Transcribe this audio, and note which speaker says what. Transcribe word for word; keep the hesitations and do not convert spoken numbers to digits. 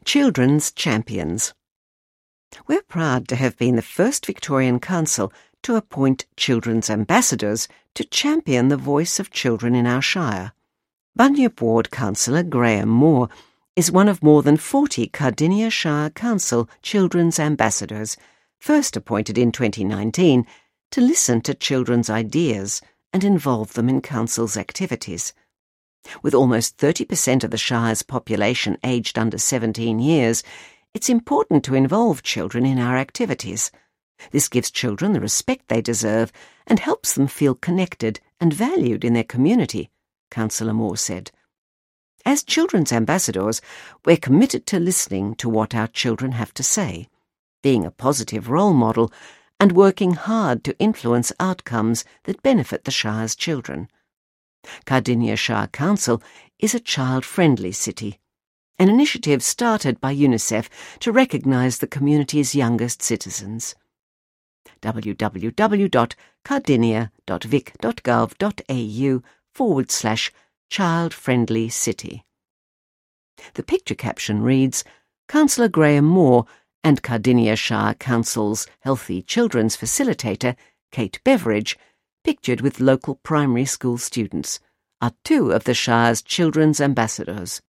Speaker 1: Children's Champions. We're proud to have been the first Victorian council to appoint children's ambassadors to champion the voice of children in our shire. Bunyip Ward councillor Graham Moore is one of more than forty Cardinia Shire Council children's ambassadors, first appointed in twenty nineteen, to listen to children's ideas and involve them in council's activities. With almost thirty percent of the shire's population aged under seventeen years, it's important to involve children in our activities. This gives children the respect they deserve and helps them feel connected and valued in their community, Councillor Moore said. As children's ambassadors, we're committed to listening to what our children have to say, being a positive role model, and working hard to influence outcomes that benefit the shire's children. Cardinia Shire Council is a child-friendly city, an initiative started by UNICEF to recognise the community's youngest citizens. www.cardinia.vic.gov.au forward slash child-friendly city. The picture caption reads, Councillor Graham Moore and Cardinia Shire Council's Healthy Children's Facilitator, Kate Beveridge, pictured with local primary school students, are two of the Shire's children's ambassadors.